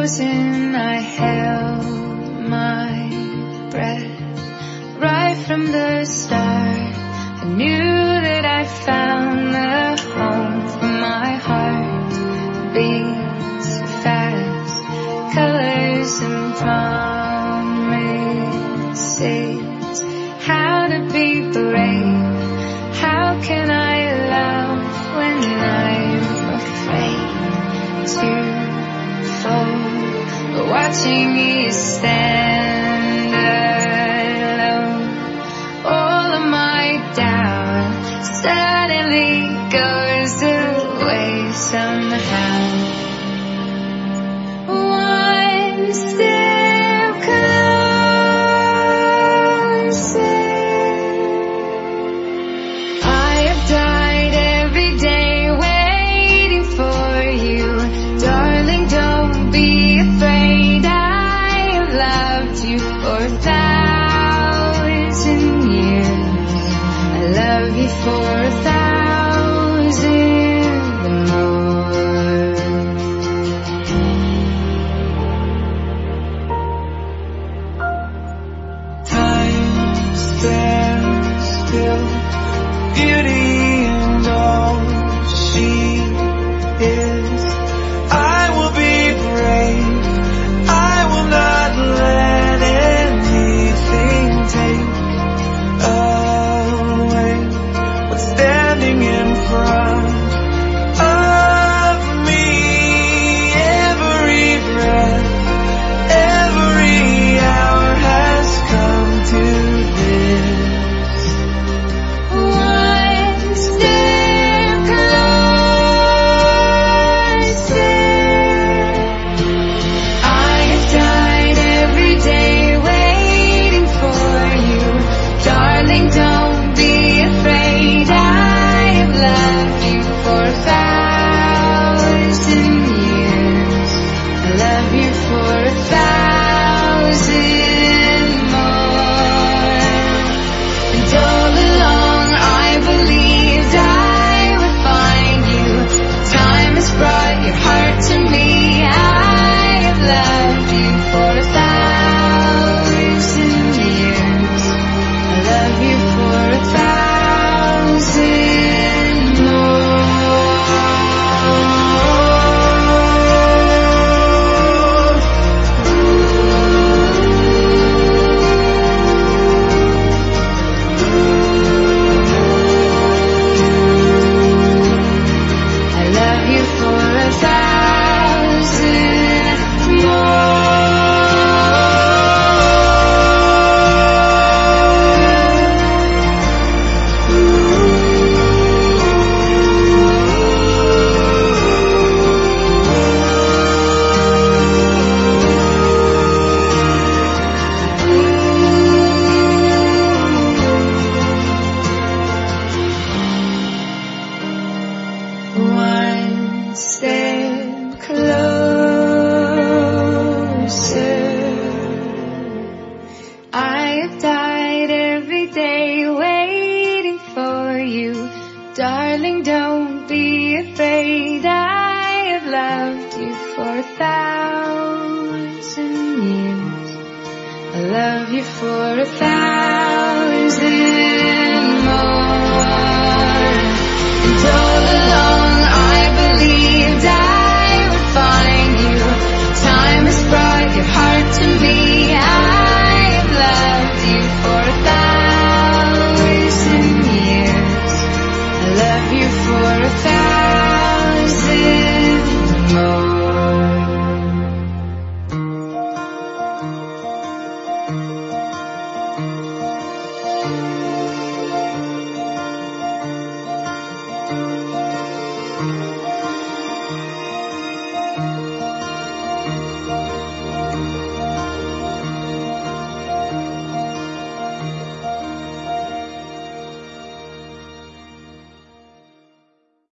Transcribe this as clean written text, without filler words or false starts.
frozen, I held my breath. Right from the start, I knew that I found the home for my heart. Beats fast, colors and promises. How to be brave, how can I love when I'm afraid to fall? Watching you stand alone, all of my doubt suddenly goes away somehow. One step closer. I have died every day waiting for you. Darling, don't be afraid. I have loved you for 1,000 years. I love you for 1,000 more. Time stands still, beauty and all she is. I will be brave, I will not let anything take away what's standing in front of me. Every breath, every hour has come to this. One step closer. I have died every day waiting for you. Darling, don't be afraid. I have loved you for 1,000 years. I love you for 1,000 more. And all along I believed I would find you. Time has brought your heart to me. I have loved you for 1,000 years. I love you for 1,000 more. I love you for 1,000 more. One step closer. I have died every day waiting for you. Darling, don't be afraid. I have loved you for 1,000 years. I love you for 1,000